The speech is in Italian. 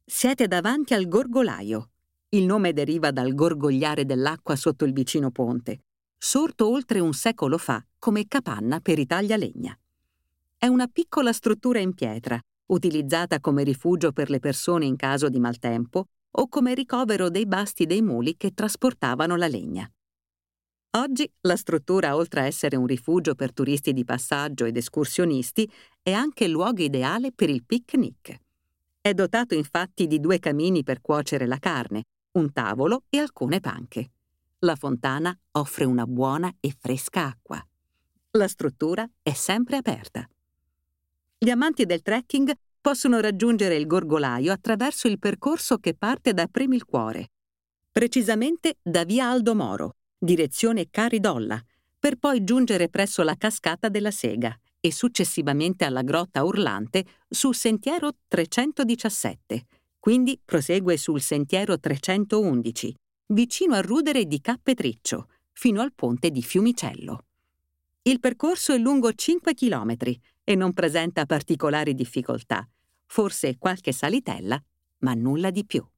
Siete davanti al Gorgolaio. Il nome deriva dal gorgogliare dell'acqua sotto il vicino ponte, sorto oltre un secolo fa come capanna per i taglialegna. È una piccola struttura in pietra, utilizzata come rifugio per le persone in caso di maltempo o come ricovero dei basti dei muli che trasportavano la legna. Oggi la struttura, oltre a essere un rifugio per turisti di passaggio ed escursionisti, è anche luogo ideale per il picnic. È dotato infatti di 2 camini per cuocere la carne, un tavolo e alcune panche. La fontana offre una buona e fresca acqua. La struttura è sempre aperta. Gli amanti del trekking possono raggiungere il Gorgolaio attraverso il percorso che parte da Premilcuore, precisamente da via Aldo Moro, direzione Caridolla, per poi giungere presso la cascata della Sega e successivamente alla Grotta Urlante sul sentiero 317, quindi prosegue sul sentiero 311, vicino al rudere di Cappetriccio, fino al ponte di Fiumicello. Il percorso è lungo 5 chilometri e non presenta particolari difficoltà, forse qualche salitella, ma nulla di più.